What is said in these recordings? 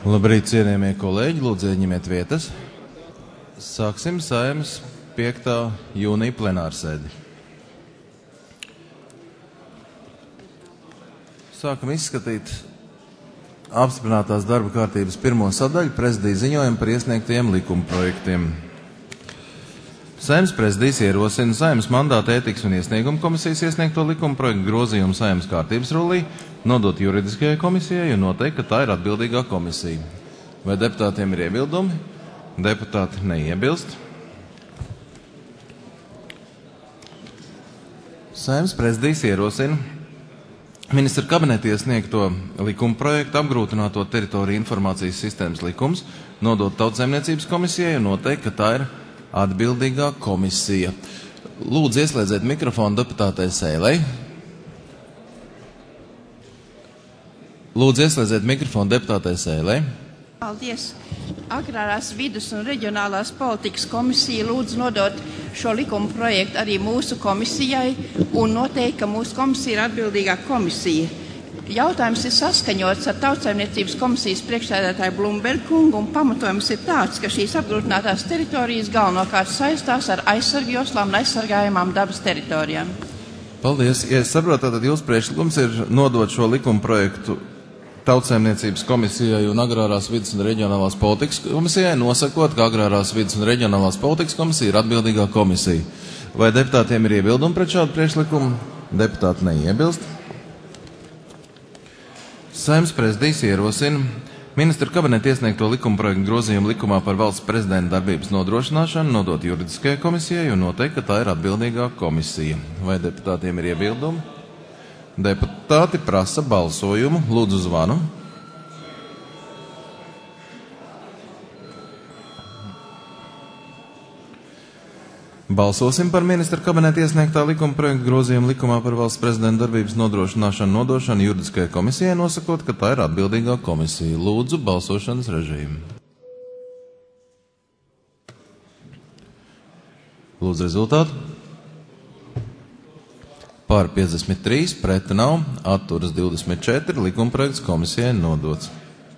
Labrīt, cienījamie kolēģi, lūdzu ieņemiet vietas. Sāksim Saeimas 5. jūnija plenārsēdi. Sākam izskatīt apstiprinātās darba kārtības pirmo sadaļu prezidija ziņojumu par iesniegtajiem likuma projektiem. Saeimas prezidijs ierosina Saeimas mandāta ētikas un iesnieguma komisijas iesniegto likuma projektu grozījumu Saeimas kārtības rullī, nodot juridiskajai komisijai un noteikt, ka tā ir atbildīgā komisija. Vai deputātiem ir iebildumi? Deputāti neiebilst. Saeimas prezidijs ierosina ministra kabineta iesniegto likuma projektu apgrūtināto teritoriju informācijas sistēmas likums, nodot Tautsaimniecības komisijai un noteikt, ka tā ir atbildīgā komisija. Lūdzu, ieslēdziet mikrofonu deputātei Sēlei. Lūdzu, ieslēdziet mikrofonu deputātei Sēlei. Paldies. Agrārās vides un reģionālās politikas komisija lūdzu nodot šo likuma projektu arī mūsu komisijai un noteikt, ka mūsu komisija ir atbildīgā komisija. Jautājums ir saskaņots ar Tautsaimniecības komisijas priekšsēdētāju Blumbergu kungu, un pamatojums ir tāds, ka šīs apgrūtinātās teritorijas galvenokārt saistās ar aizsargu joslām un aizsargājumām dabas teritorijām. Paldies. Ja es saprotu, tad jūsu priekšlikums ir nodot šo likuma projektu Tautsaimniecības komisijai un Agrārās vides un reģionālās politikas komisijai, nosakot, ka Agrārās vides un reģionālās politikas komisija ir atbildīgā komisija. Vai deputātiem ir iebildumi pret šādu priekšlikumu? Deputāti neiebilst. Saeimas prezidijs ierosina ministra kabineta iesniegto likuma projektu grozījumu likumā par valsts prezidenta darbības nodrošināšanu, nodot juridiskajai komisijai un noteikt, ka tā ir atbildīgā komisija. Vai deputātiem ir iebildumi? Deputāti prasa balsojumu. Lūdzu zvanu. Balsosim par ministra kabineta iesniegtā likuma projektu grozījumu likumā par valsts prezidenta darbības nodrošināšanu, nodošanu juridiskajai komisijai, nosakot, ka tā ir atbildīgā komisija. Lūdzu, balsošanas režīmu. Lūdzu rezultātu. Par 53, pret nav, atturas 24, likuma projekts komisijai nodots.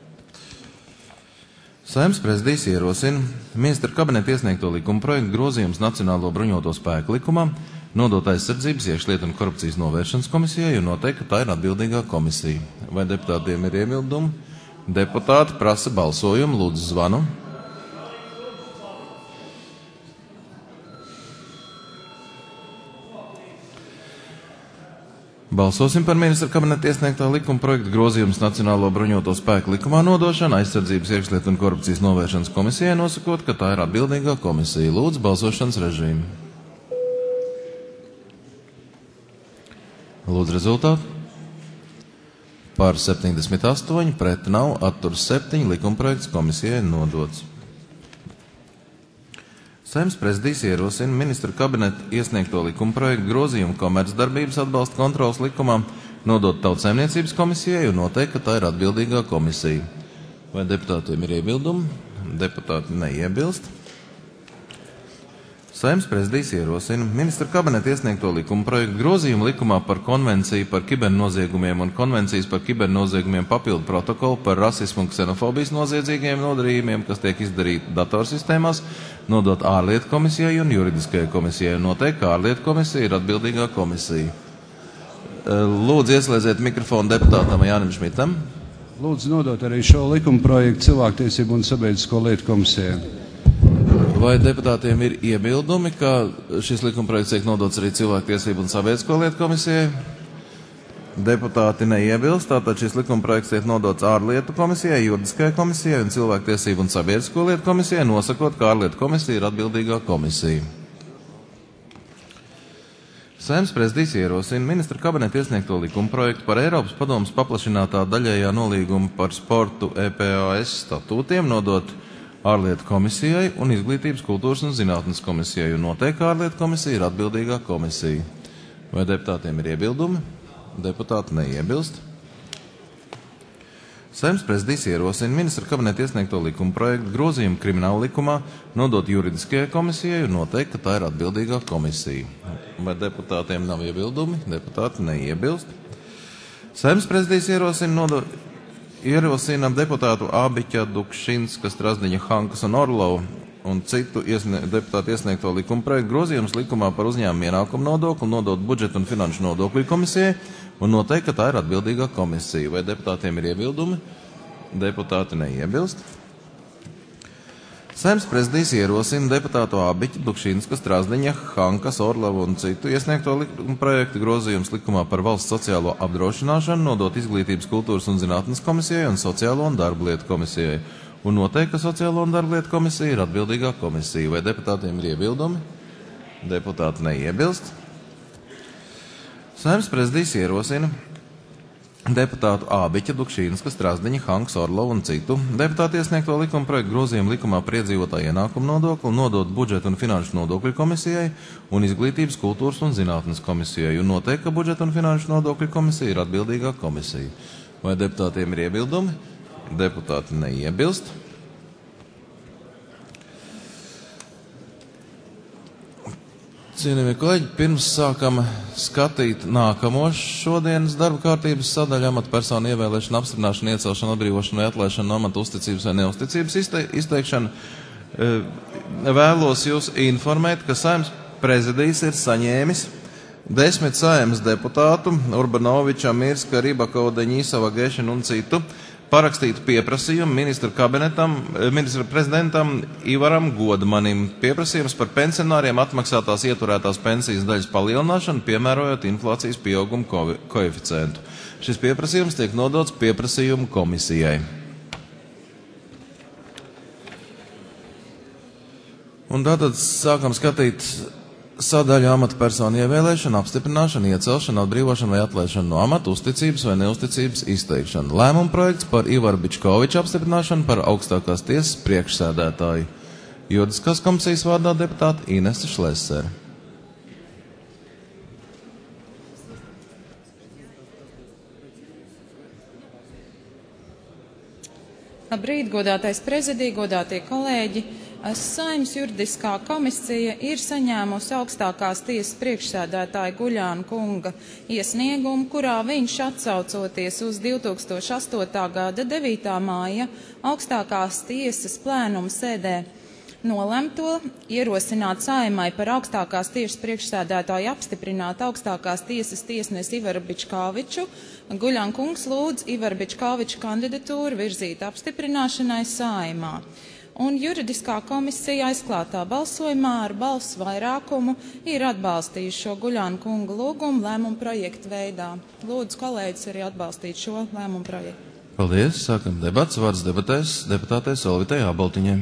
Saeimas prezidijs ierosina ministra kabineta iesniegto likuma projektu grozījums Nacionālo bruņoto spēku likumā, nodot aizsardzības, iekšlietu un korupcijas novēršanas komisijai un noteikt, ka tā ir atbildīgā komisija. Vai deputātiem ir iebildumi? Deputāti prasa balsojumu. Lūdzu zvanu. Balsosim par ministra kabineta iesniegtā likuma projektu grozījums Nacionālo bruņoto spēku likumā nodošana, aizsardzības, iekšlietu un korupcijas novēršanas komisijai, nosakot, ka tā ir atbildīgā komisija. Lūdzu, balsošanas režīmu. Lūdzu rezultātu. Par 78, pret nav, atturas 7, likuma projekts komisijai nodots. Saeimas prezidijs ierosina ministra kabineta iesniegto likuma projektu grozījumu komercdarbības atbalsta kontrolas likumā, nodot Tautsaimniecības komisijai un noteikt, ka tā ir atbildīgā komisija. Vai deputātiem ir iebildumi? Deputāti neiebilst. Saeimas prezidijs ierosina ministra kabineta iesniegto likuma projektu grozījumu likumā par konvenciju par kibernoziegumiem un konvencijas par kibernoziegumiem papildu protokolu par rasismu un ksenofobijas noziedzīgiem nodarījumiem, kas tiek izdarīti datorsistēmās, nodot ārlietu komisijai un juridiskajai komisijai un noteikt, ka ārlietu komisija ir atbildīgā komisija. Lūdzu, ieslēdziet mikrofonu deputātam Jānim Šmitam. Lūdzu, nodot arī šo likuma projektu cilvēktiesību un sabiedrisko lietu komisijai. Vai deputātiem ir iebildumi, ka šis likuma projekts tiek nodots arī cilvēktiesību un sabiedrisko lietu komisijai? Deputāti neiebilst, tātad šis likuma projekts tiek nodots ārlietu komisijai, juridiskajai komisijai un cilvēktiesību un sabiedrisko lietu komisijai, nosakot, ka ārlietu komisija ir atbildīgā komisija. Saeimas prezidijs ierosina ministra kabineta iesniegto likuma projektu par Eiropas padomes paplašinātā daļējā nolīguma par sportu EPAS statūtiem, nodot ārlietu komisijai un izglītības, kultūras un zinātnes komisijai un noteikt, ka ārlietu komisija ir atbildīgā komisija. Vai deputātiem ir iebildumi? Deputāti neiebilst. Saeimas prezidijs ierosina ministra kabineta iesniegto likuma projektu grozījumu krimināla likumā, nodot juridiskajai komisijai un noteikt, ka tā ir atbildīgā komisija. Vai deputātiem nav iebildumi? Deputāti neiebilst. Saeimas prezidijs ierosina ierosina deputātu Ābiķa, Dukšinskas, Strazdiņa, Hankas un Orlovu un citu deputātu iesniegto likumprojektu grozījums likumā par uzņēmumu ienākumu nodokli, nodot budžetu un finanšu nodokļu komisijai un noteikt, ka tā ir atbildīgā komisija. Vai deputātiem ir iebildumi? Deputāti neiebilst. Saeimas prezidijs ierosina deputātu Ābiķa, Dukšinskas, Strazdiņa, Hankas, Orlovu un citu iesniegto likumprojektu grozījums likumā par valsts sociālo apdrošināšanu, nodot izglītības, kultūras un zinātnes komisijai un sociālo un darba lietu komisijai un noteikt, ka sociālo un darba lietu komisija ir atbildīgā komisija. Vai deputātiem ir iebildumi? Deputāti neiebilst. Saeimas prezidijs ierosina deputātu Ābiķa, Dukšinskas, Strazdiņa, Hankas, Orlovu un citu deputātu iesniegto likumprojektu grozījumu likumā par iedzīvotāju ienākumu nodokli, nodot budžetu un finanšu nodokļu komisijai un izglītības, kultūras un zinātnes komisijai un noteikt, ka budžetu un finanšu nodokļu komisija ir atbildīgā komisija. Vai deputātiem ir iebildumi? Deputāti neiebilst. Cienījamie kolēģi, pirms sākam skatīt nākamo šodienas darba kārtības sadaļu amatpersonu ievēlēšanu, apstiprināšanu, iecelšanu, atbrīvošanu vai atlaišanu no amata uzticības vai neuzticības izteikšanu, vēlos jūs informēt, ka Saeimas prezidijs ir saņēmis 10 Saeimas deputātu Urbanoviča, Mirska, Ribakova, Deņīsava, Gešina un citu parakstītu pieprasījumu ministra prezidentam Ivaram Godmanim. Pieprasījums par pensionāriem atmaksātās ieturētās pensijas daļas palielināšanu, piemērojot inflācijas pieauguma koeficientu. Šis pieprasījums tiek nodots pieprasījumu komisijai. Un tātad sākam skatīt sadaļu amatpersonu ievēlēšanu, apstiprināšanu, iecelšanu, atbrīvošanu vai atlaišanu no amata, uzticības vai neuzticības izteikšanu. Lēmuma projekts par Ivaru Bičkoviču apstiprināšanu par augstākās tiesas priekšsēdētāju. Juridiskās komisijas vārdā deputāta Inese Šlesere. Labrīt, godātais prezidija, godātie kolēģi. Saeimas juridiskā komisija ir saņēmusi augstākās tiesas priekšsēdētāja Guļāna kunga iesniegumu, kurā viņš atsaucoties uz 2008. gada 9. māja augstākās tiesas plēnuma sēdē nolemto ierosināt Saeimai par augstākās tiesas priekšsēdētāju apstiprināt augstākās tiesas tiesnesi Ivaru Bičkoviču. Guļāna kungs lūdz Ivaru Bičkoviču kandidatūru virzīt apstiprināšanai Saeimā. Un juridiskā komisija aizklātā balsojumā ar balsu vairākumu ir atbalstījuši šo Guļāna kunga lūgumu lēmumu projektu veidā. Lūdzu kolēģis arī atbalstīt šo lēmumu projektu. Paldies. Sākam debats. Vārds debatēs deputātei Solvitei Āboltiņai.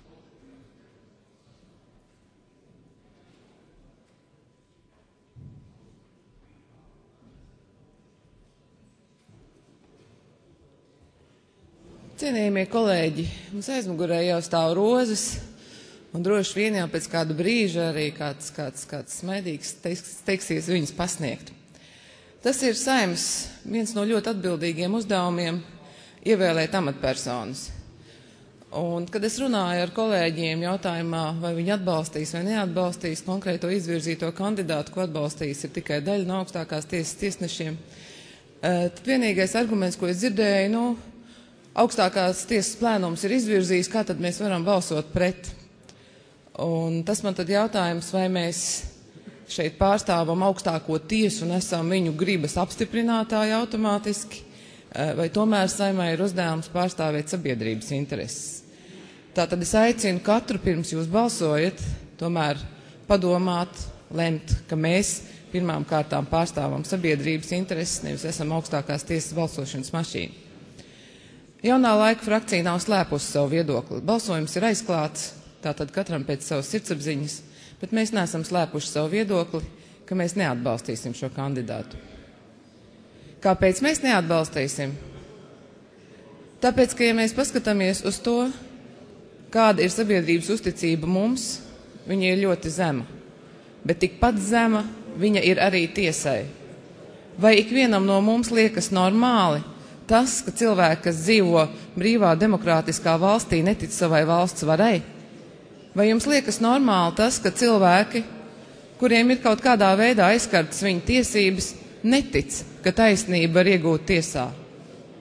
Cienījamie kolēģi, mums aizmugurē jau stāv rozes, un droši vien jau pēc kāda brīža arī kāds medīgs teiksies viņus pasniegt. Tas ir Saeimas viens no ļoti atbildīgiem uzdevumiem ievēlēt amatpersonas. Un, kad es runāju ar kolēģiem jautājumā, vai viņi atbalstīs vai neatbalstīs konkrēto izvirzīto kandidātu, ko atbalstīs ir tikai daļa no augstākās tiesas tiesnešiem, tad vienīgais arguments, ko es dzirdēju, augstākās tiesas plēnums ir izvirzījis, kā tad mēs varam balsot pret. Un tas man tad jautājums, vai mēs šeit pārstāvam augstāko tiesu un esam viņu gribas apstiprinātāji automātiski, vai tomēr Saeimai ir uzdevums pārstāvēt sabiedrības intereses. Tātad es aicinu katru, pirms jūs balsojat, tomēr padomāt, lemt, ka mēs pirmām kārtām pārstāvam sabiedrības intereses, nevis esam augstākās tiesas balsošanas mašīna. Jaunā laika frakcija nav slēpusi savu viedokli. Balsojums ir aizklāts, tātad katram pēc savas sirdsapziņas, bet mēs neesam slēpuši savu viedokli, ka mēs neatbalstīsim šo kandidātu. Kāpēc mēs neatbalstīsim? Tāpēc, ka ja mēs paskatāmies uz to, kāda ir sabiedrības uzticība mums, viņa ir ļoti zema. Bet tikpat zema viņa ir arī tiesai. Vai ikvienam no mums liekas normāli tas, ka cilvēki, kas dzīvo brīvā demokrātiskā valstī, netic savai valsts varai? Vai jums liekas normāli tas, ka cilvēki, kuriem ir kaut kādā veidā aizskartas viņu tiesības, netic, ka taisnība var iegūt tiesā?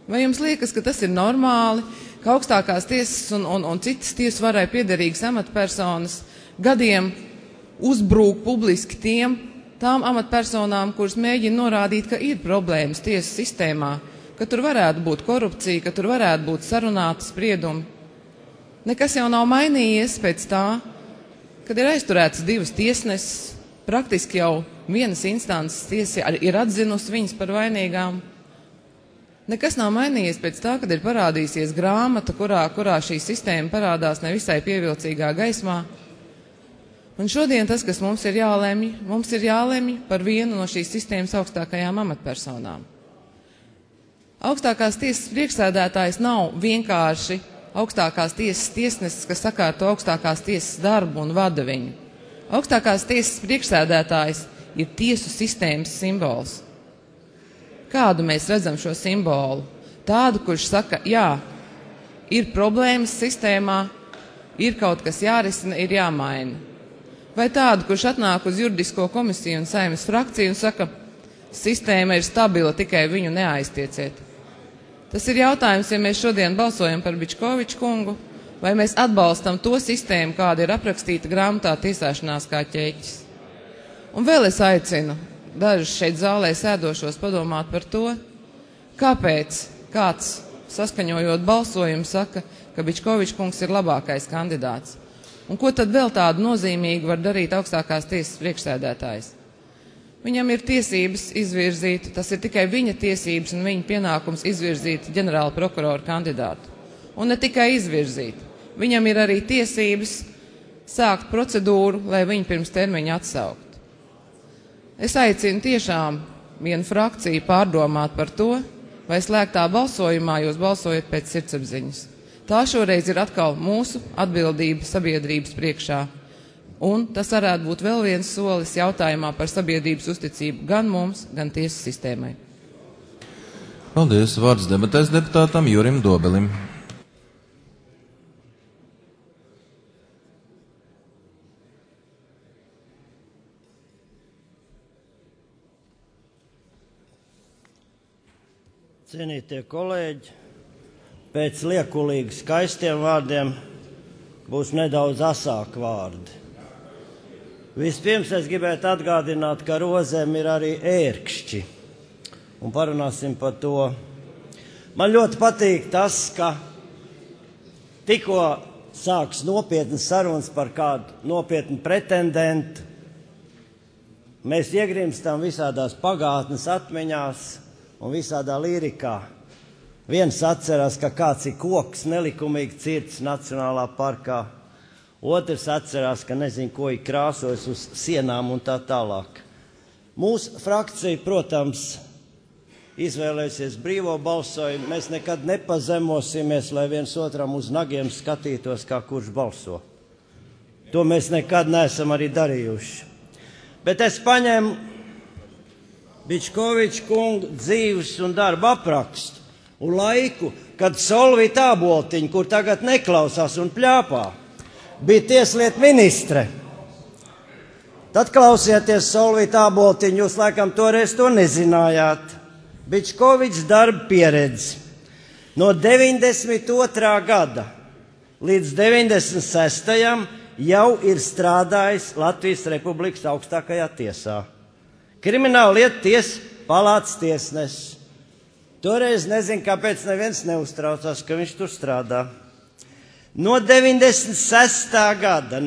Vai jums liekas, ka tas ir normāli, ka augstākās tiesas un citas tiesu varai piederīgas amatpersonas gadiem uzbrūk publiski tām amatpersonām, kuras mēģina norādīt, ka ir problēmas tiesu sistēmā, ka tur varētu būt korupcija, ka tur varētu būt sarunāti spriedumi? Nekas jau nav mainījies pēc tā, kad ir aizturētas 2 tiesneses, praktiski jau vienas instances tiesa ir atzinusi viņas par vainīgām. Nekas nav mainījies pēc tā, kad ir parādījusies grāmata, kurā šī sistēma parādās nevisai pievilcīgā gaismā. Un šodien tas, kas mums ir jālemj par vienu no šīs sistēmas augstākajām amatpersonām. Augstākās tiesas priekšsēdētājs nav vienkārši augstākās tiesas tiesnesis, kas sakārto augstākās tiesas darbu un vada viņu. Augstākās tiesas priekšsēdētājs ir tiesu sistēmas simbols. Kādu mēs redzam šo simbolu? Tādu, kurš saka, jā, ir problēmas sistēmā, ir kaut kas jārisina, ir jāmaina. Vai tādu, kurš atnāk uz juridisko komisiju un Saeimas frakciju un saka, sistēma ir stabila, tikai viņu neaiztieciet. Tas ir jautājums, ja mēs šodien balsojam par Bičkoviča kungu, vai mēs atbalstam to sistēmu, kāda ir aprakstīta grāmatā Tiesāšanās kā ķēķis. Un vēl es aicinu dažus šeit zālē sēdošos padomāt par to, kāpēc kāds saskaņojot balsojumu saka, ka Bičkoviča kungs ir labākais kandidāts. Un ko tad vēl tādu nozīmīgu var darīt augstākās tiesas priekšsēdētājs? Viņam ir tiesības izvirzīt, tas ir tikai viņa tiesības un viņa pienākums izvirzīt ģenerāla prokurora kandidātu. Un ne tikai izvirzīt. Viņam ir arī tiesības sākt procedūru, lai viņu pirms termiņa atsaukt. Es aicinu tiešām vienu frakciju pārdomāt par to, vai slēgtā balsojumā jūs balsojat pēc sirdsapziņas. Tā šoreiz ir atkal mūsu atbildība sabiedrības priekšā. Un tas varētu būt vēl viens solis jautājumā par sabiedrības uzticību gan mums, gan tiesu sistēmai. Paldies. Vārds debatēs deputātam Jurim Dobelim. Cienītie kolēģi, pēc liekulīgi skaistiem vārdiem būs nedaudz asāki vārdi. Vispirms es gribētu atgādināt, ka rozēm ir arī ērkšķi, un parunāsim par to. Man ļoti patīk tas, ka tikko sāks nopietnas sarunas par kādu nopietnu pretendentu. Mēs iegrimstam visādās pagātnes atmiņās un visādā lirikā. Viens atcerās, ka kāds ir koks nelikumīgi cirts Nacionālā parkā. Otrs atcerās, ka nezinu, ko ir krāsojis uz sienām un tā tālāk. Mūsu frakcija, protams, izvēlēsies brīvo balsojumu. Mēs nekad nepazemosimies, lai viens otram uz nagiem skatītos, kā kurš balso. To mēs nekad neesam arī darījuši. Bet es paņēmu Bičkoviča kunga dzīves un darba aprakstu un laiku, kad Solvita Āboltiņa, kur tagad neklausās un pļāpā, bija tieslietu ministre. Tad klausieties Solvita Āboltiņu, jūs laikam toreiz to nezinājāt. Bičkovičs darba pieredzi. No 92. gada līdz 96. jau ir strādājis Latvijas Republikas augstākajā tiesā. Krimināla lietu tiesas palātas tiesnesis. Toreiz nezinu, kāpēc neviens neuztraucās, ka viņš tur strādā. No 96. gada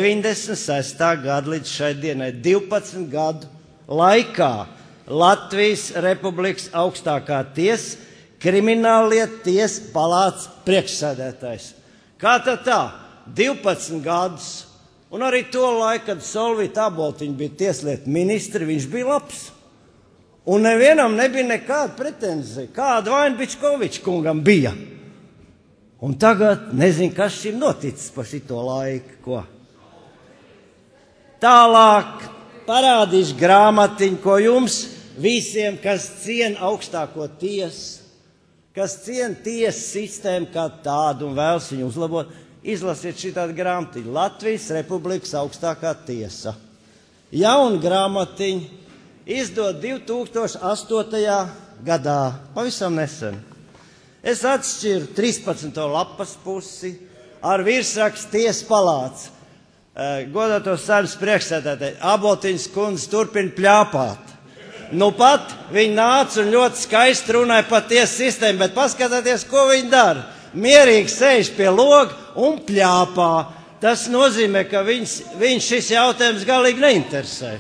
līdz šai dienai 12 gadu laikā Latvijas Republikas augstākā tiesa, krimināllietu tiesa palātas priekšsēdētājs. Kā tad tā? 12 gadus. Un arī to laiku, kad Solvita Āboltiņa bija tieslietu ministri, viņš bija labs. Un nevienam nebija nekāda pretenzija. Kāda vaina Bičkoviča kungam bija? Un tagad nezinu, kas šim noticis pa šito laiku. Ko? Tālāk parādīšu grāmatiņu, ko jums visiem, kas ciena augstāko tiesu, kas ciena tiesu sistēmu kā tādu un vēlas viņu uzlabot, izlasiet šitādu grāmatiņu. Latvijas Republikas augstākā tiesa. Jauna grāmatiņa izdod 2008. gadā, pavisam nesen. Es atšķiru 13. lapas pusi ar virsrakstu Tiesas palāca. Godāto Saeimas priekšsēdētāji, Aboltiņas kundze turpina pļāpāt. Nu pat viņi nāca un ļoti skaisti runāja par tiesu sistēmu, bet paskatieties, ko viņi dara. Mierīgi sēž pie loga un pļāpā. Tas nozīmē, ka viņš šis jautājums galīgi neinteresē.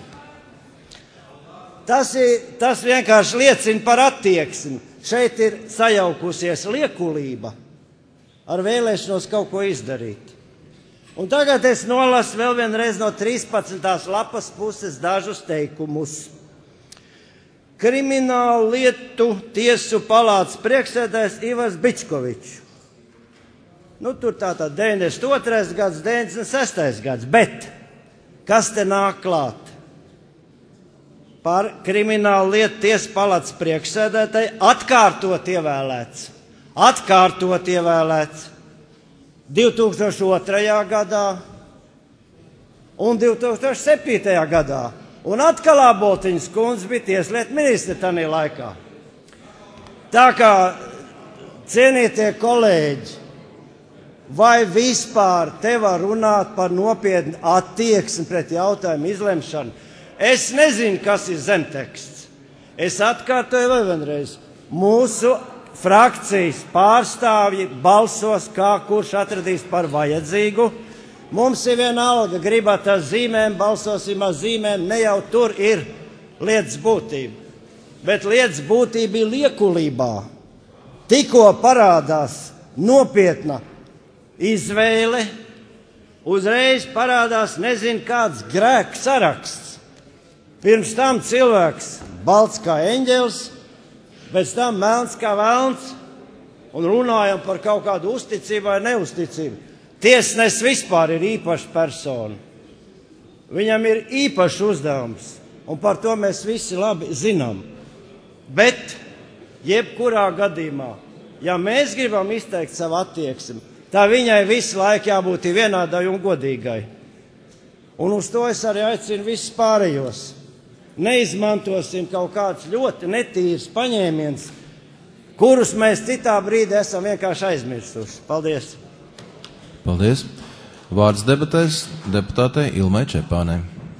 Tas vienkārši liecina par attieksmi. Šeit ir sajaukusies liekulība ar vēlēšanos kaut ko izdarīt. Un tagad es nolasu vēl vienreiz no 13. lapas puses dažus teikumus. Kriminālu lietu tiesu palātas priekšsēdētājs Ivars Bičkovičs. Nu, tur tātad 92. gads, 96. gads, bet kas te nāk klāt? Par kriminālu lietu tiesu palātas priekšsēdētāju atkārtot ievēlēts 2002. gadā un 2007. gadā. Un atkal Aboltiņas kundze bija tieslietu ministre tajā laikā. Tā kā, cienītie kolēģi, vai vispār te var runāt par nopietnu attieksmi pret jautājumu izlemšanu? Es nezinu, kas ir zemteksts. Es atkārtoju vēl vienreiz. Mūsu frakcijas pārstāvji balsos, kā kurš atradīs par vajadzīgu. Mums ir vienalga, gribat ar zīmēm, balsosim ar zīmēm, ne jau tur ir lietas būtība. Bet lietas būtība ir liekulībā. Tikko parādās nopietna izvēle, uzreiz parādās nezinu kāds grēku saraksts. Pirms tam cilvēks balts kā eņģelis, pēc tam melns kā velns, un runājam par kaut kādu uzticību vai neuzticību. Tiesnesis vispār ir īpaša persona. Viņam ir īpašs uzdevums, un par to mēs visi labi zinām. Bet, jebkurā gadījumā, ja mēs gribam izteikt savu attieksmi, tā viņai visu laiku jābūt vienādai un godīgai. Un uz to es arī aicinu visus pārējos. Neizmantosim kaut kāds ļoti netīrs paņēmiens, kurus mēs citā brīdī esam vienkārši aizmirsuši. Paldies! Paldies! Vārds debatēs deputātei Ilmai Čepānei.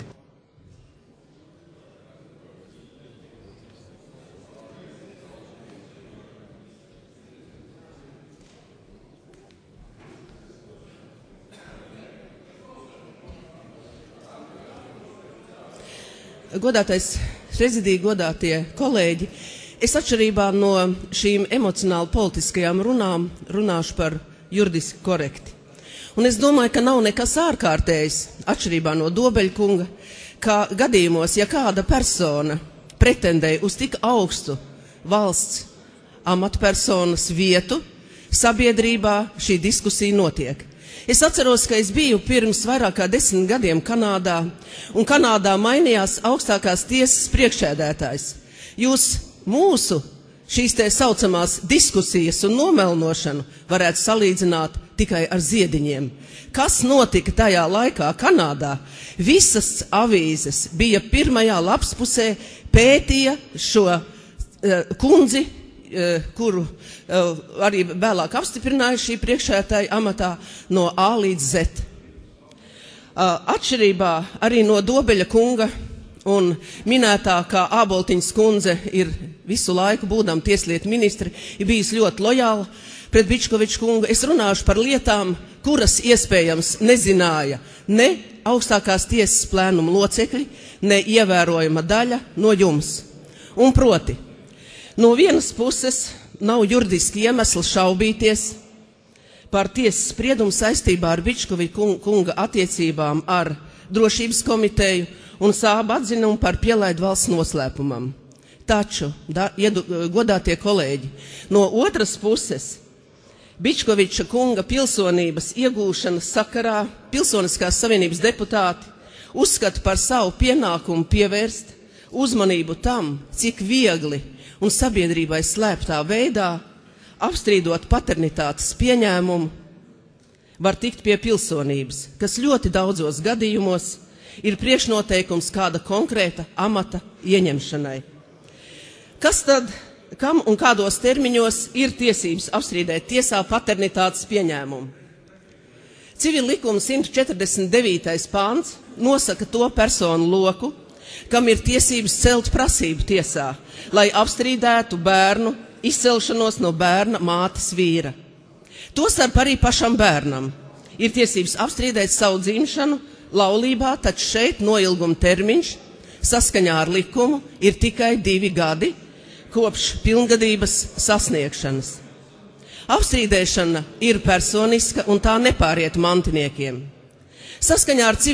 Godātais prezidija, godātie kolēģi, es atšķirībā no šīm emocionāli politiskajām runām runāšu par juridiski korekti. Un es domāju, ka nav nekas ārkārtējs, atšķirībā no Dobeļa kunga, ka gadījumos, ja kāda persona pretendēja uz tik augstu valsts amatpersonas vietu, sabiedrībā šī diskusija notiek. Es atceros, ka es biju pirms vairāk kā 10 gadiem Kanādā, un Kanādā mainījās augstākās tiesas priekšsēdētājs. Jūs mūsu šīs te saucamās diskusijas un nomelnošanu varētu salīdzināt tikai ar ziediņiem. Kas notika tajā laikā Kanādā? Visas avīzes bija pirmajā lapspusē, pētīja šo kundzi, kuru arī vēlāk apstiprināja šī priekšsēdētāja amatā no A līdz Z. Atšķirībā arī no Dobeļa kunga un minētā, kā Āboltiņas kundze ir visu laiku būdama tieslietu ministri, ir bijis ļoti lojāla pret Bičkoviča kungu. Es runāšu par lietām, kuras iespējams nezināja ne augstākās tiesas plēnuma locekļi, ne ievērojama daļa no jums. Un proti, no vienas puses nav juridiski iemesli šaubīties par tiesas spriedumu saistībā ar Bičkoviča kunga attiecībām ar drošības komiteju un Sāba atzinumu par pielaidu valsts noslēpumam. Taču, godātie kolēģi, no otras puses, Bičkoviča kunga pilsonības iegūšanas sakarā Pilsoniskās savienības deputāti uzskata par savu pienākumu pievērst uzmanību tam, cik viegli un sabiedrībai slēptā veidā, apstrīdot paternitātes pieņēmumu, var tikt pie pilsonības, kas ļoti daudzos gadījumos ir priekšnoteikums kāda konkrēta amata ieņemšanai. Kas tad kam un kādos termiņos ir tiesības apstrīdēt tiesā paternitātes pieņēmumu. Civil likuma 149. pāns nosaka to personu loku, kam ir tiesības celt prasību tiesā, lai apstrīdētu bērnu izcelšanos no bērna mātes vīra. Tostarp arī pašam bērnam ir tiesības apstrīdēt savu dzimšanu laulībā, taču šeit noilguma termiņš saskaņā ar likumu ir tikai 2 gadi kopš pilngadības sasniegšanas. Apstrīdēšana ir personiska un tā nepāriet mantiniekiem. Saskaņā ar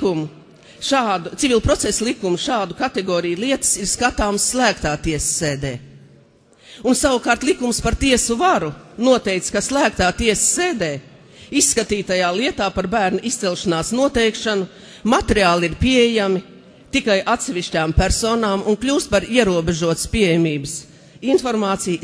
civil procesa likumu šādu kategoriju lietas ir skatāms slēgtā tiesas sēdē. Un savukārt likums par tiesu varu noteica, ka slēgtā tiesas sēdē izskatītajā lietā par bērnu izcelšanās noteikšanu materiāli ir pieejami tikai atsevišķām personām un kļūst par ierobežotas pieejamības informāciju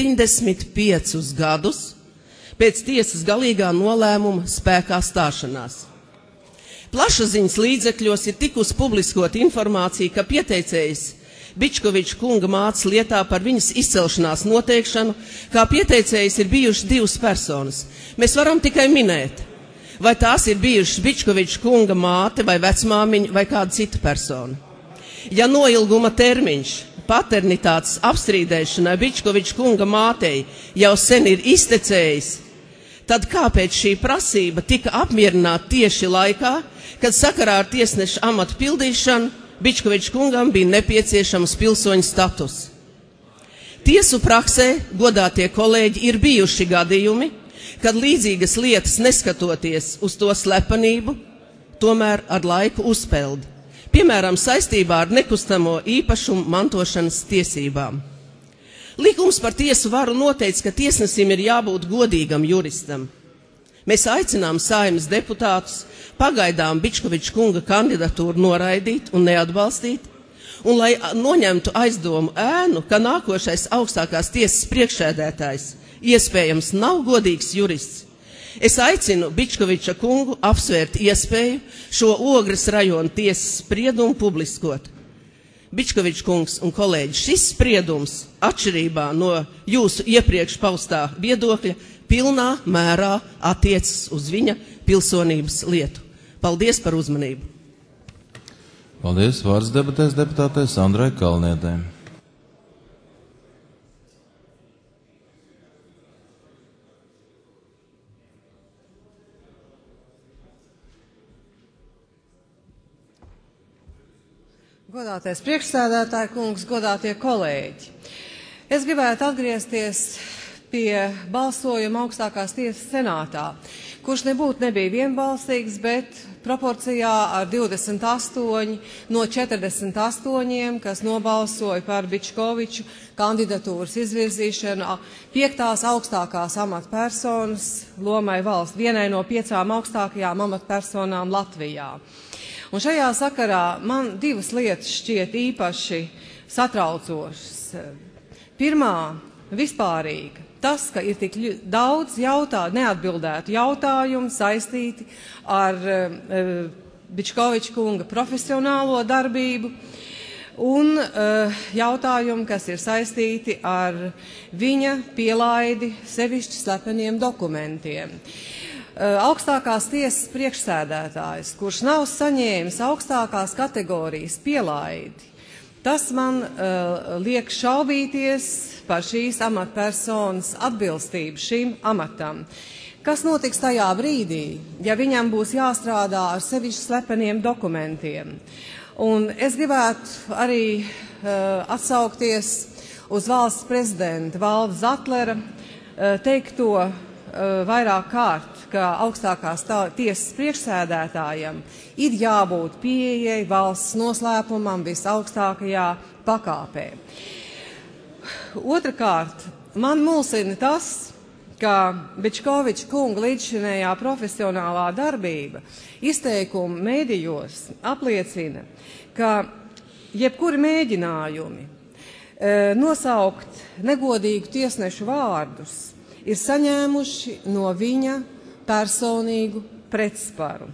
75 gadus pēc tiesas galīgā nolēmuma spēkā stāšanās. Plašsaziņas līdzekļos ir tikusi publiskota informācija, ka pieteicējs Bičkoviča kunga mātes lietā par viņas izcelšanās noteikšanu, kā pieteicējs ir bijušas 2 personas. Mēs varam tikai minēt, vai tās ir bijušas Bičkoviča kunga māte vai vecmāmiņa vai kāda cita persona. Ja noilguma termiņš paternitātes apstrīdēšanai Bičkoviča kunga mātei jau sen ir iztecējis, tad kāpēc šī prasība tika apmierināta tieši laikā, kad sakarā ar tiesneša amatu pildīšanu Bičkoviča kungam bija nepieciešams pilsoņa status? Tiesu praksē, godātie kolēģi, ir bijuši gadījumi, kad līdzīgas lietas, neskatoties uz to slepenību, tomēr ar laiku uzpeld. Piemēram, saistībā ar nekustamo īpašumu mantošanas tiesībām. Likums par tiesu varu noteica, ka tiesnesim ir jābūt godīgam juristam. Mēs aicinām Saeimas deputātus pagaidām Bičkoviča kunga kandidatūru noraidīt un neatbalstīt, un lai noņemtu aizdomu ēnu, ka nākošais augstākās tiesas priekšsēdētājs iespējams nav godīgs jurists, es aicinu Bičkoviča kungu apsvērt iespēju šo Ogres rajona tiesas spriedumu publiskot. Bičkoviča kungs un kolēģi, šis spriedums, atšķirībā no jūsu iepriekš paustā viedokļa, pilnā mērā attiecas uz viņa pilsonības lietu. Paldies par uzmanību. Paldies. Vārds debatēs deputātei Sandrai Kalnietei. Godātais priekšsēdētāji kungs, godātie kolēģi. Es gribētu atgriezties pie balsojuma augstākās tiesas senātā, kurš nebija vienbalsīgs, bet proporcijā ar 28 no 48, kas nobalsoja par Bičkoviču kandidatūras izvirzīšanu 5. augstākās amatpersonas lomai valsts, vienai no 5 augstākajām amatpersonām Latvijā. Un šajā sakarā man 2 lietas šķiet īpaši satraucošas. Pirmā, vispārīga. Tas, ka ir tik daudz neatbildētu jautājumu saistīti ar Bičkoviča kunga profesionālo darbību un jautājumi, kas ir saistīti ar viņa pielaidi sevišķi slepeniem dokumentiem. Augstākās tiesas priekšsēdētājs, kurš nav saņēmis augstākās kategorijas pielaidi, tas man liek šaubīties par šīs amatpersonas atbilstību šim amatam. Kas notiks tajā brīdī, ja viņam būs jāstrādā ar sevišķi slepeniem dokumentiem? Un es gribētu arī atsaukties uz valsts prezidenta Valda Zatlera teikto vairāk kārt, ka augstākās tiesas priekšsēdētājam ir jābūt pieejai valsts noslēpumam visaugstākajā pakāpē. Otrakārt, man mulsina tas, ka Bičkoviča kunga līdzšinējā profesionālā darbība izteikumi medijos apliecina, ka jebkuri mēģinājumi nosaukt negodīgu tiesnešu vārdus ir saņēmuši no viņa personīgu pretsparu.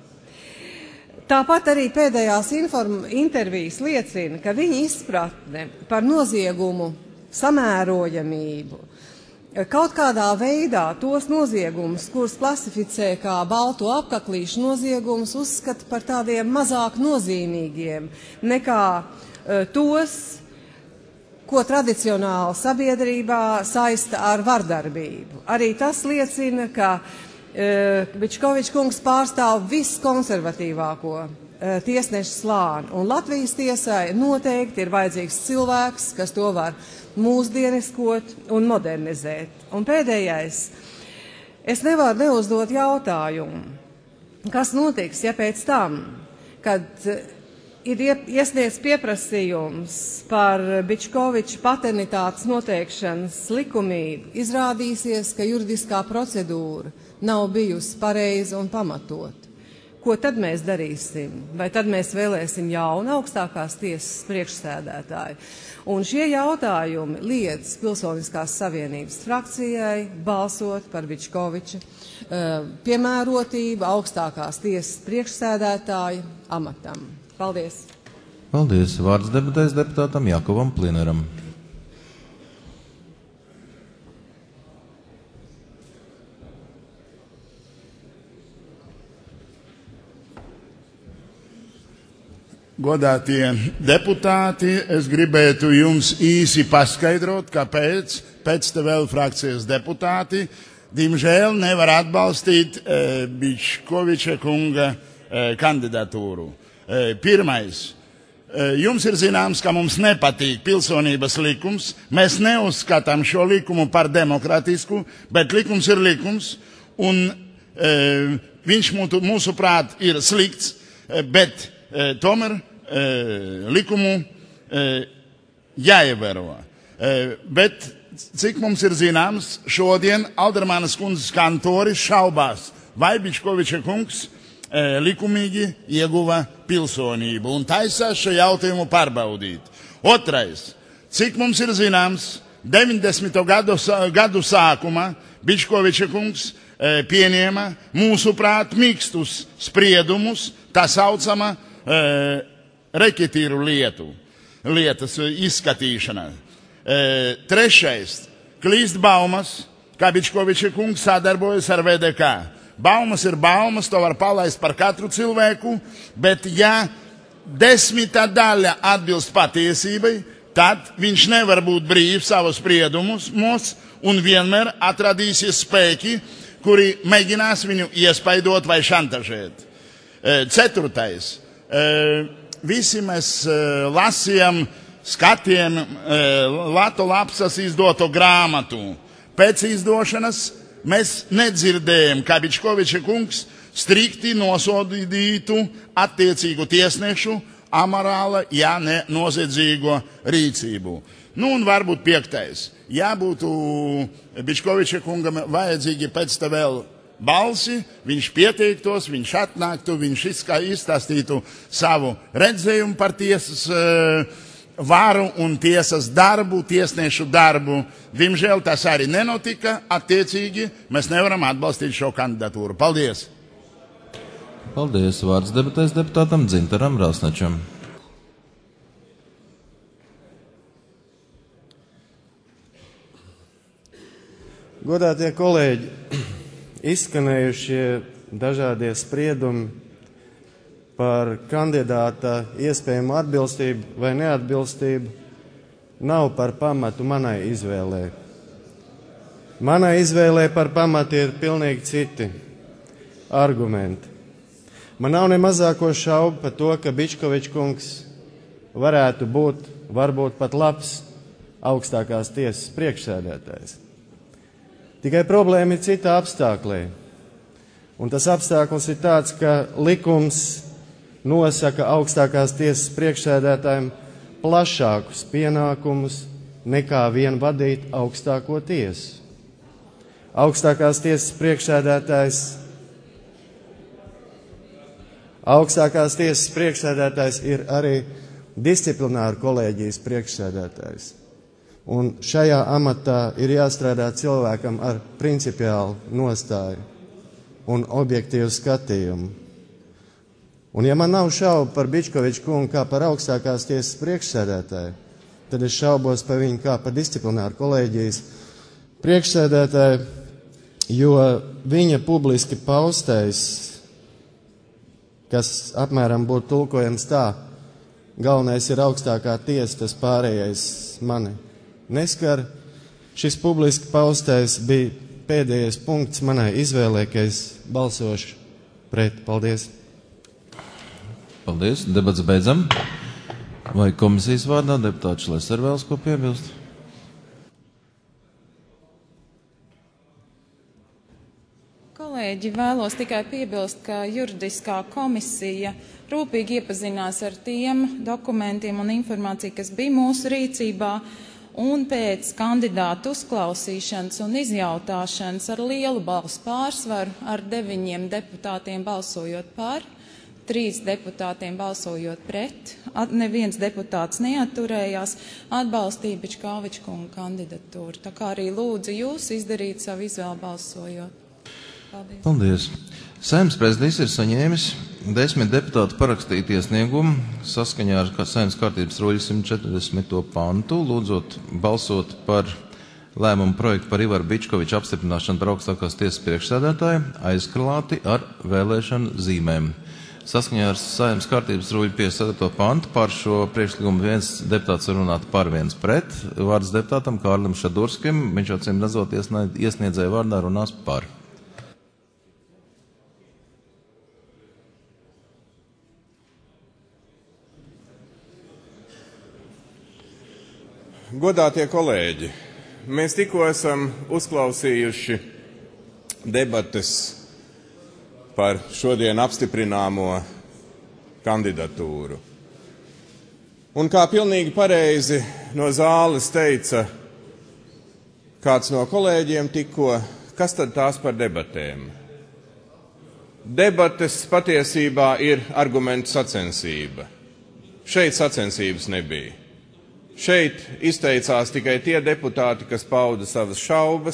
Tāpat arī pēdējās intervijas liecina, ka viņa izpratne par noziegumu samērojamību, kaut kādā veidā tos noziegumus, kurus klasificē kā balto apaklīšu noziegumus, uzskata par tādiem mazāk nozīmīgiem nekā tos, ko tradicionāli sabiedrībā saista ar vardarbību. Arī tas liecina, ka Bičkoviča kungs pārstāv viskonservatīvāko tiesnešu slāni, un Latvijas tiesai noteikti ir vajadzīgs cilvēks, kas to var mūsdieniskot un modernizēt. Un pēdējais, es nevaru neuzdot jautājumu, kas notiks, ja pēc tam, kad ir iesniegts pieprasījums par Bičkoviča paternitātes noteikšanas likumību, izrādīsies, ka juridiskā procedūra nav bijusi pareiza un pamatot. Ko tad mēs darīsim? Vai tad mēs vēlēsim jaunu augstākās tiesas priekšsēdētāju? Un šie jautājumi liedz Pilsoniskās savienības frakcijai balsot par Bičkoviča piemērotību augstākās tiesas priekšsēdētāja amatam. Paldies! Paldies! Vārds debatēs deputātam Jakovam Plineram. Godātie deputāti, es gribētu jums īsi paskaidrot, kāpēc PECTVL frakcijas deputāti diemžēl nevar atbalstīt Bičkoviča kunga kandidatūru. Pirmais, jums ir zināms, ka mums nepatīk pilsonības likums. Mēs neuzskatām šo likumu par demokrātisku, bet likums ir likums, un viņš mūsuprāt ir slikts, bet tomēr likumu jāievēro. Bet, cik mums ir zināms, šodien Aldermanas kundzes kantoris šaubās, vai Bičkoviča kungs likumīgi ieguva pilsonību un taisās šo jautājumu pārbaudīt. Otrais, cik mums ir zināms, 90. gadu sākumā Bičkoviča kungs pieņēma mūsuprāt mīkstus spriedumus, tā saucama reketīru lietas izskatīšana. Trešais, klīst baumas, kā Bičkoviča kungs sadarbojas ar VDK. Baumas ir baumas, to var palaist par katru cilvēku, bet ja 10. daļa atbilst patiesībai, tad viņš nevar būt brīvs savus spriedumus un vienmēr atradīsies spēki, kuri mēģinās viņu iespaidot vai šantažēt. Ceturtais. Visi mēs lasījām, skatījām Latu Lapsas izdoto grāmatu. Pēc izdošanas mēs nedzirdējām, kā Bičkoviča kungs strikti nosodītu attiecīgu tiesnešu amorāla, ja ne noziedzīgo rīcību. Nu un varbūt piektais. Ja būtu Bičkoviča kungam vajadzīgi pēc tā vēl balsi, viņš pieteiktos, viņš atnāktu, viņš izstāstītu savu redzējumu par tiesas varu un tiesas darbu, tiesnešu darbu. Diemžēl tas arī nenotika, attiecīgi mēs nevaram atbalstīt šo kandidatūru. Paldies! Paldies! Vārds debatēs deputātam Dzintaram Rasnačam. Godātie kolēģi, izskanējušie dažādie spriedumi par kandidāta iespējamu atbilstību vai neatbilstību nav par pamatu manai izvēlē. Manai izvēlē par pamatu ir pilnīgi citi argumenti. Man nav ne mazāko šaubu par to, ka Bičkoviča kungs varētu būt, varbūt pat labs augstākās tiesas priekšsēdētājs. Tikai problēma ir citā apstāklē. Un tas apstākļus ir tāds, ka likums nosaka augstākās tiesas priekšsēdētājiem plašākus pienākumus nekā vien vadīt augstāko tiesu. Augstākās tiesas priekšsēdētājs ir arī disciplināru kolēģijas priekšsēdētājs. Un šajā amatā ir jāstrādā cilvēkam ar principiālu nostāju un objektīvu skatījumu. Un ja man nav šaubu par Bičkoviča kungu kā par augstākās tiesas priekšsēdētāju, tad es šaubos par viņu kā par disciplināru kolēģijas priekšsēdētāju, jo viņa publiski paustais, kas apmēram būtu tulkojams tā, galvenais ir augstākā tiesa, tas pārējais mani neskar. Šis publiski paustais bija pēdējais punkts manai izvēlē, ka es balsošu pret. Paldies. Paldies. Debats beidzam. Vai komisijas vārdā deputāts Šleser vēlas ko piebilst? Kolēģi, vēlos tikai piebilst, ka juridiskā komisija rūpīgi iepazinās ar tiem dokumentiem un informāciju, kas bija mūsu rīcībā, un pēc kandidātu uzklausīšanas un izjautāšanas ar lielu balsu pārsvaru, ar 9 deputātiem balsojot par, 3 deputātiem balsojot pret, neviens deputāts neatturējās, atbalstīja Bičkoviča kunga kandidatūru. Tā kā arī lūdzu jūs izdarīt savu izvēli balsojot. Paldies. Paldies. Saeimas prezidijs ir saņēmis 10 deputātu parakstītu iesniegumu saskaņā ar Saeimas kārtības ruļu 140. pantu, lūdzot balsot par lēmumu projektu par Ivaru Bičkoviču apstiprināšanu par augstākās tiesas priekšsēdētāju aizklāti ar vēlēšanu zīmēm. Saskaņā ar Saeimas kārtības ruļu 57. pantu par šo priekšlikumu viens deputāts var runāt par, viens pret. Vārds deputātam Kārlim Šadurskim, viņš acīm redzot iesniedzēju vārdā runās par. Godātie kolēģi, mēs tikko esam uzklausījuši debates par šodien apstiprināmo kandidatūru. Un kā pilnīgi pareizi no zāles teica kāds no kolēģiem tikko, kas tad tās par debatēm? Debates patiesībā ir argumentu sacensība. Šeit sacensības nebija. Šeit izteicās tikai tie deputāti, kas pauda savas šaubas,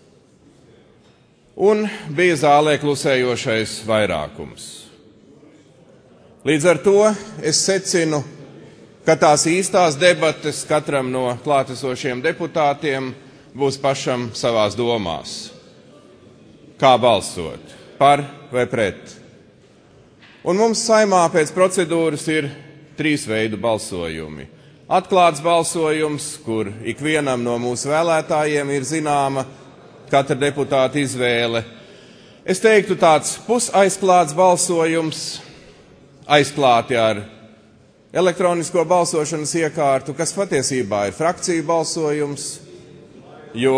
un bija zālē klusējošais vairākums. Līdz ar to es secinu, ka tās īstās debates katram no klātesošiem deputātiem būs pašam savās domās. Kā balsot, par vai pret. Un mums Saeimā pēc procedūras ir 3 veidu balsojumi. Atklāts balsojums, kur ikvienam no mūsu vēlētājiem ir zināma katra deputāta izvēle. Es teiktu tāds pusaizklāts balsojums, aizklāti ar elektronisko balsošanas iekārtu, kas patiesībā ir frakciju balsojums, jo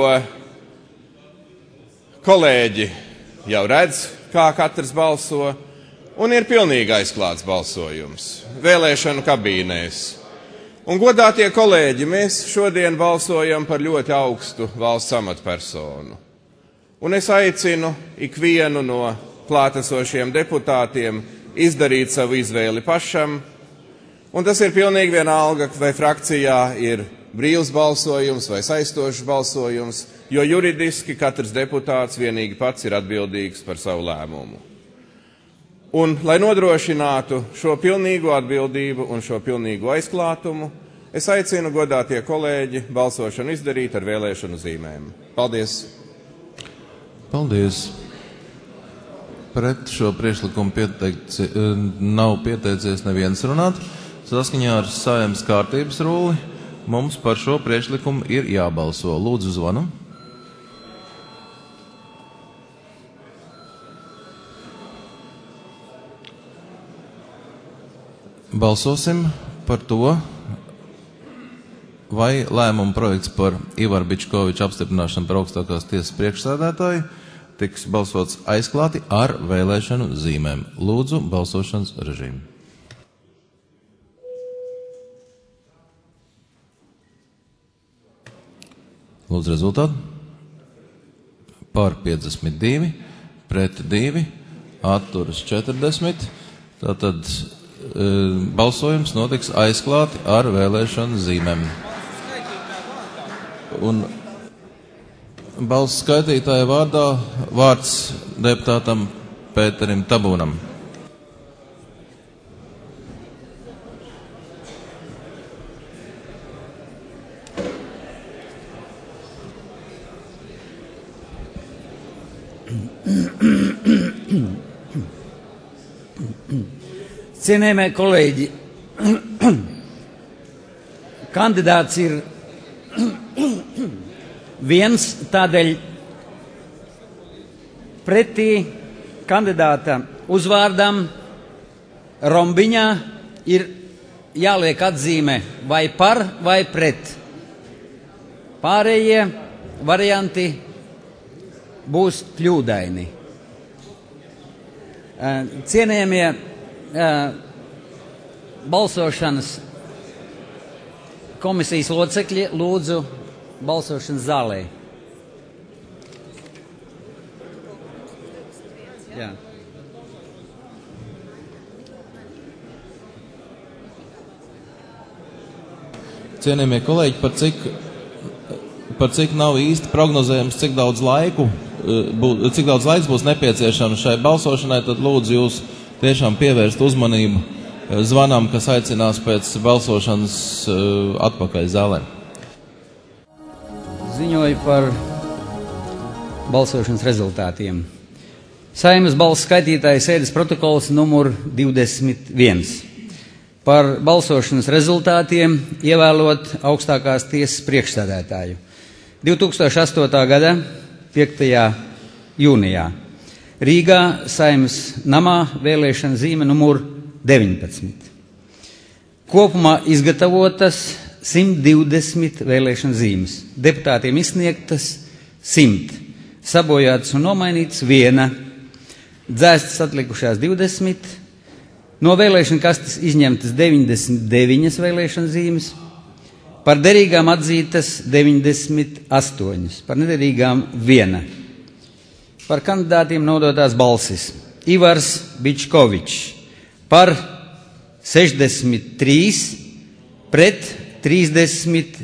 kolēģi jau redz, kā katrs balso, un ir pilnīgi aizklāts balsojums vēlēšanu kabīnēs. Un, godātie kolēģi, mēs šodien balsojam par ļoti augstu valsts amatpersonu. Un es aicinu ikvienu no klātesošiem deputātiem izdarīt savu izvēli pašam. Un tas ir pilnīgi vienalga, vai frakcijā ir brīvs balsojums vai saistošs balsojums, jo juridiski katrs deputāts vienīgi pats ir atbildīgs par savu lēmumu. Un, lai nodrošinātu šo pilnīgo atbildību un šo pilnīgo aizklātumu, es aicinu godātie kolēģi balsošanu izdarīt ar vēlēšanu zīmēm. Paldies! Paldies! Pret šo priekšlikumu nav pieteicies neviens runāt. Saskaņā ar Saeimas kārtības rulli mums par šo priekšlikumu ir jābalso. Lūdzu, zvanu. Balsosim par to, vai lēmuma projekts par Ivaru Bičkoviču apstiprināšanu par augstākās tiesas priekšsēdētāju tiks balsots aizklāti ar vēlēšanu zīmēm. Lūdzu, balsošanas režīmu. Lūdzu, rezultātu. Par 52, pret 2, atturas 40. Tātad balsojums notiks aizklāti ar vēlēšanu zīmēm. Un balsu skaitītāja vārdā vārds deputātam Pēterim Tabūnam. Cienējamie kolēģi, kandidāts ir viens, tādēļ pretī kandidāta uzvārdam rombiņā ir jāliek atzīme vai par vai pret. Pārējie varianti būs kļūdaini. Cienējamie balsošanas komisijas locekļi, lūdzu balsošanas zālē. Jā. Cienījamie kolēģi, par cik nav īsti prognozējams, cik daudz laiks būs nepieciešams šai balsošanai, tad lūdzu jūs tiešām pievērst uzmanību zvanām, kas aicinās pēc balsošanas atpakaļ zālē. Ziņoju par balsošanas rezultātiem. Saeimas balsu skaitītāja sēdes protokols numur 21. Par balsošanas rezultātiem ievēlot augstākās tiesas priekšsēdētāju. 2008. gada 5. jūnijā Rīgā Saeimas namā vēlēšana zīme numur 19. Kopumā izgatavotas 120 vēlēšana zīmes. Deputātiem izsniegtas 100. Sabojātas un nomainītas 1. Dzēstas atlikušās 20. No vēlēšana kastes izņemtas 99 vēlēšana zīmes. Par derīgām atzītas 98. Par nederīgām 1. Par kandidātiem nodotās balsis. Ivars Bičkovičs par 63 pret 35.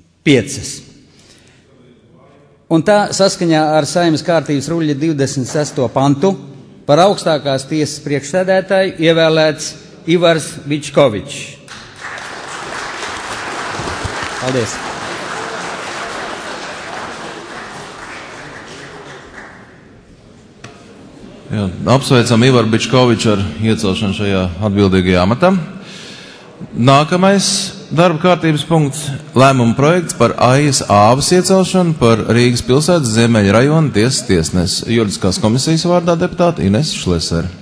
Un tā saskaņā ar Saeimas kārtības ruļļa 26. pantu par augstākās tiesas priekšsēdētāju ievēlēts Ivars Bičkovičs. Paldies! Jā, apsveicam Ivaru Bičkoviču ar iecelšanu šajā atbildīgajā amatā. Nākamais darba kārtības punkts - lēmuma projekts par Aijas Āvas iecelšanu par Rīgas pilsētas Ziemeļa rajona tiesas tiesnesi. Juridiskās komisijas vārdā deputāta Ines Šlesere.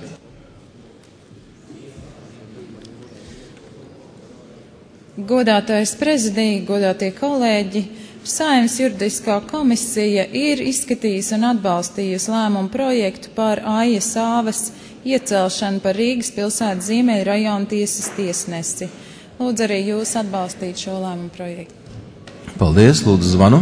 Godātais prezidija, godātie kolēģi, Saeimas juridiskā komisija ir izskatījusi un atbalstījusi lēmumu projektu par Aijas Āvas iecelšanu par Rīgas pilsētas Ziemeļa rajona tiesas tiesnesi. Lūdzu arī jūs atbalstīt šo lēmumu projektu. Paldies, lūdzu zvanu.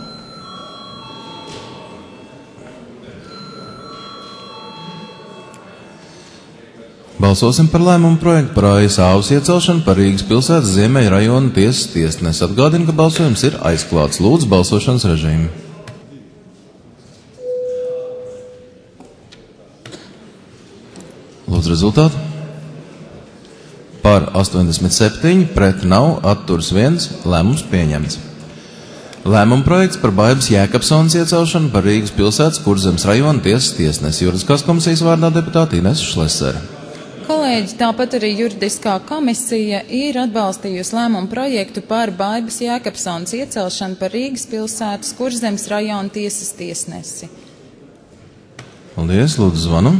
Balsosim par lēmumu projektu par Aijas Āvas iecelšanu par Rīgas pilsētas Ziemeļa rajona tiesas tiesnesi. Atgādinu, ka balsojums ir aizklāts. Lūdzu balsošanas režīmu. Lūdzu rezultātu. Par 87, pret nav, atturs 1, lēmums pieņemts. Lēmuma projekts par Baibas Jēkabsonas iecelšanu par Rīgas pilsētas Kurzemes rajona tiesas tiesnesi. Juridiskās komisijas vārdā deputāta Ines Šlesere. Kolēģi, tāpat arī juridiskā komisija ir atbalstījusi lēmumu projektu par Baibas Jēkabsonas iecelšanu par Rīgas pilsētas Kurzemes rajona tiesas tiesnesi. Paldies, lūdzu zvanu.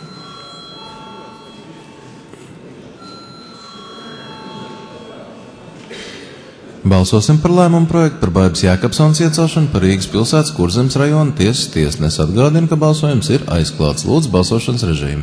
Balsosim par lēmumu projektu par Baibas Jēkabsonas iecelšanu par Rīgas pilsētas Kurzemes rajona tiesas tiesnesi. Atgādinu, ka balsojums ir aizklāts. Lūdzu balsošanas režīmu.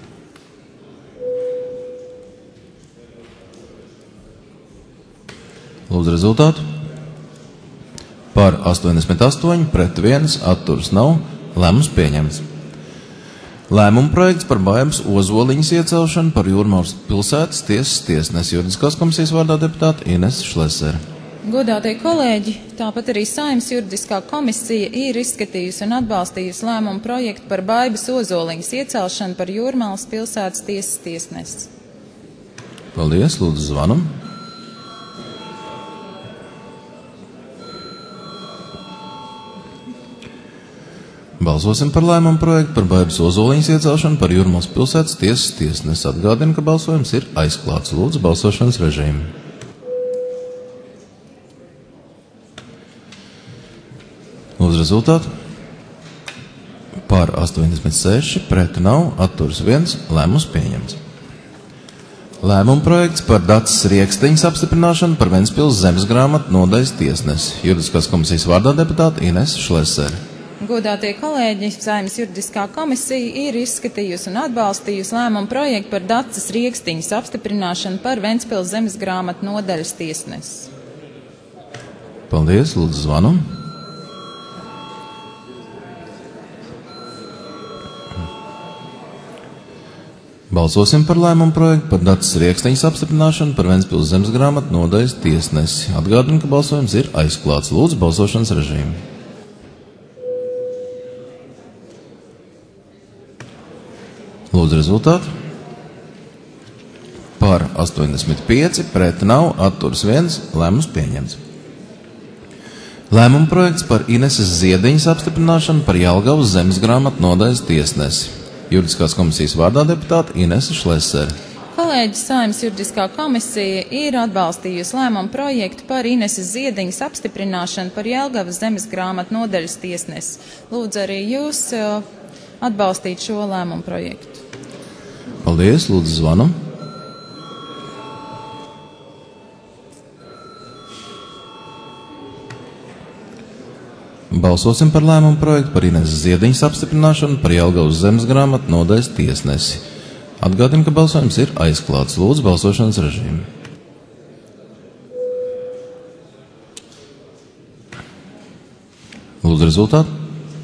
Lūdzu rezultātu. Par 88, pret 1, atturs nav, lēmums pieņemts. Lēmuma projekts par Baibas Ozoliņas iecelšanu par Jūrmālas pilsētas tiesas tiesnesi. Juridiskās komisijas vārdā deputāta Ines Šlesere. Godātie kolēģi, tāpat arī Saeimas juridiskā komisija ir izskatījusi un atbalstījusi lēmumu projektu par Baibas Ozoliņas iecelšanu par Jūrmālas pilsētas tiesas tiesnesi. Paldies, lūdzu zvanu. Balsosim par lēmumu projektu par Baibas Ozoliņas iecelšanu par Jūrmalas pilsētas tiesas tiesnesi. Atgādinu, ka balsojums ir aizklāts. Lūdzu, balsošanas režīmu. Lūdzu, rezultātu. Par 86, pret nav, atturas 1, lēmums pieņemts. Lēmuma projekts par Daces Rieksteņas apstiprināšanu par Ventspils zemesgrāmatu nodaļas tiesnesi. Juridiskās komisijas vārdā deputāta Inese Šlesere. Godātie kolēģi, Saeimas juridiskā komisija ir izskatījusi un atbalstījusi lēmumu projektu par Daces Rieksteņas apstiprināšanu par Ventspils zemesgrāmatu nodaļas tiesnesi. Paldies, lūdzu zvanu. Balsosim par lēmumu projektu par Daces Rieksteņas apstiprināšanu par Ventspils zemesgrāmatu nodaļas tiesnesi. Atgādinu, ka balsojums ir aizklāts. Lūdzu, balsošanas režīmu. Lūdzu, rezultātu. Par 85, pret nav, atturas 1, lēmums pieņemts. Lēmuma projekts par Ineses Ziediņas apstiprināšanu par Jelgavas zemesgrāmatu nodaļas tiesnesi. Juridiskās komisijas vārdā deputāta Inese Šlesere. Kolēģis Saeimas juridiskā komisija ir atbalstījusi lēmumu projektu par Ineses Ziediņas apstiprināšanu par Jelgavas zemesgrāmatu nodaļas tiesnesi. Lūdzu arī jūs atbalstīt šo lēmumu projektu. Paldies, lūdzu zvanu. Balsosim par lēmumu projektu par Ineses Ziediņas apstiprināšanu par Jelgavas zemesgrāmatu nodaļas tiesnesi. Atgādinu, ka balsojums ir aizklāts. Lūdzu, balsošanas režīmu. Lūdzu, rezultātu.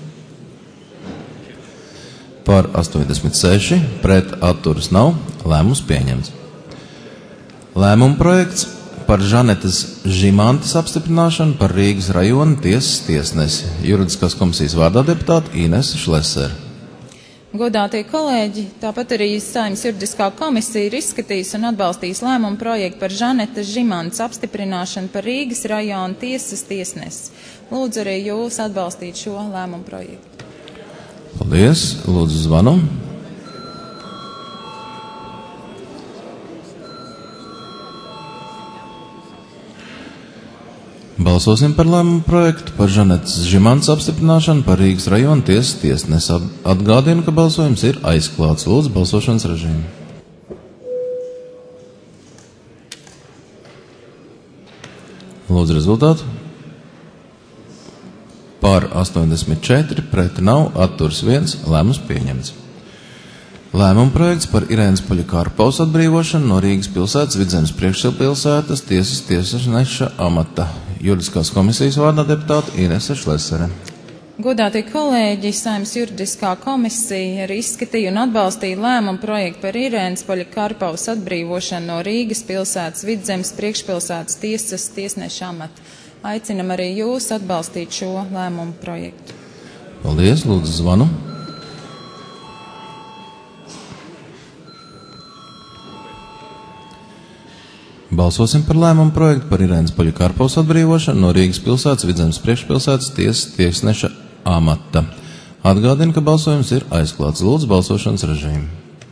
Par 86, pret atturas nav, lēmums pieņemts. Lēmuma projekts par Žanetes Žimantes apstiprināšanu par Rīgas rajona tiesas tiesnesi. Juridiskās komisijas vārdā deputāta Inese Šlesere. Godātie kolēģi, tāpat arī Saeimas juridiskā komisija ir izskatījusi un atbalstījusi lēmumu projektu par Žanetes Žimantes apstiprināšanu par Rīgas rajona tiesas tiesnesi. Lūdzu arī jūs atbalstīt šo lēmumu projektu. Paldies, lūdzu zvanu. Balsosim par lēmumu projektu par Žanetes Žimantes apstiprināšanu par Rīgas rajona tiesas tiesnesi. Atgādinu, ka balsojums ir aizklāts. Lūdzu, balsošanas režīmu. Lūdzu, rezultātu. Par 84, pret nav, atturas 1, lēmums pieņemts. Lēmuma projekts par Irēnas Poļakārpaus atbrīvošanu no Rīgas pilsētas Vidzemes priekšpilsētas tiesas tiesneša amata. Juridiskās komisijas vārdā deputāta Inese Šlesere. Godātie kolēģi, Saeimas juridiskā komisija arī izskatīja un atbalstīja lēmumu projektu par Irēnas Poļakārpaus atbrīvošanu no Rīgas pilsētas Vidzemes priekšpilsētas tiesas tiesneša amata. Aicinam arī jūs atbalstīt šo lēmumu projektu. Paldies, lūdzu zvanu. Balsosim par lēmumu projektu par Irēnas Poļakārpaus atbrīvošanu no Rīgas pilsētas Vidzemes priekšpilsētas tiesas tiesneša amata. Atgādinu, ka balsojums ir aizklāts. Lūdzu, balsošanas režīmu.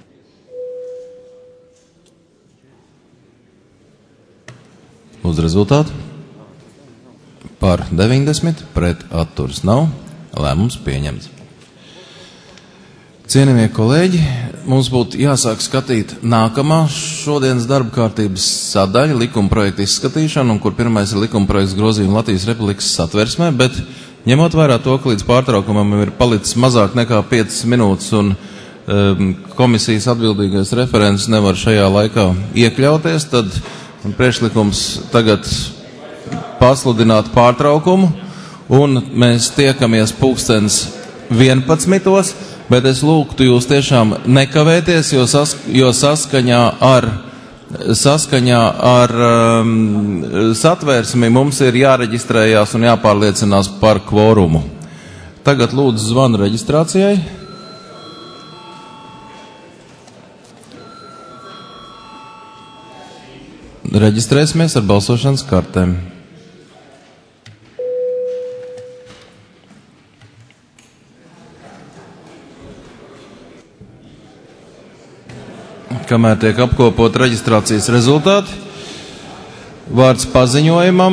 Lūdzu, rezultātu. Par 90, pret atturas nav, lēmums pieņemts. Cienījamie kolēģi, mums būtu jāsāk skatīt nākamā šodienas darba kārtības sadaļa, likuma projekta izskatīšana, un kur pirmais ir likuma projekts grozījuma Latvijas Republikas satversmē, bet ņemot vērā to, ka līdz pārtraukumam ir palicis mazāk nekā 5 minūtes, un komisijas atbildīgais referents nevar šajā laikā iekļauties, tad priekšlikums tagad pasludināt pārtraukumu, un mēs tiekamies 11:11, bet es lūgtu jūs tiešām nekavēties, jo saskaņā ar satvērsmi mums ir jāreģistrējās un jāpārliecinās par kvorumu. Tagad lūdzu zvanu reģistrācijai. Reģistrēsimies ar balsošanas kartēm. Kamēr tiek apkopot reģistrācijas rezultāti, vārds paziņojumam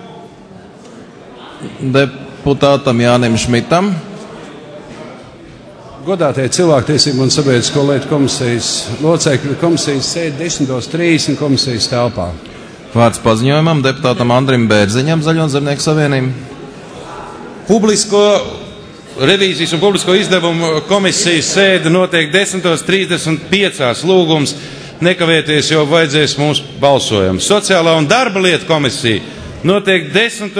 deputātam Jānim Šmitam. Godātie cilvēktiesību un sabiedrisko lietu komisijas locekļi, komisijas sēde 10:30 komisijas telpā. Vārds paziņojumam deputātam Andrim Bērziņam, Zaļo un Zemnieku savienību. Publisko revīzijas un publisko izdevumu komisijas sēde notiek 10:35. Lūgums nekavēties, jo vajadzēs mūsu balsojumu. Sociālā un darba lietu komisija notiek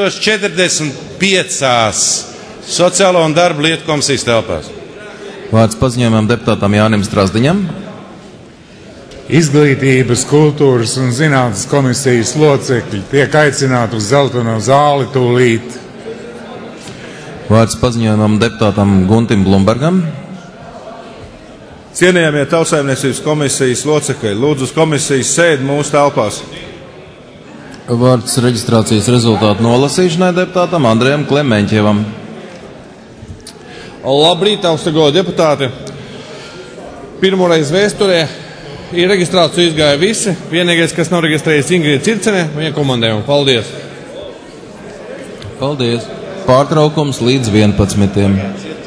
10:45. Sociālā un darba lietu komisijas telpās. Vārds paziņojumam deputātam Jānim Strazdiņam. Izglītības, kultūras un zinātnes komisijas locekļi tiek aicināti uz Zeltaino zāli tūlīt. Vārds paziņojumam deputātam Guntim Blumbergam. Cienījamie Tautsaimniecības komisijas locekļi, lūdzu uz komisijas sēdi mūsu telpās. Vārds reģistrācijas rezultātu nolasīšanai deputātam Andrejam Klemeņķevam. Labrīt, augstago deputāti! Pirmoreiz vēsturē ir reģistrāciju izgāja visi. Vienīgais, kas nav reģistrējies, Ingrīda Circene, viņa komandējuma. Paldies! Paldies! Pārtraukums līdz 11.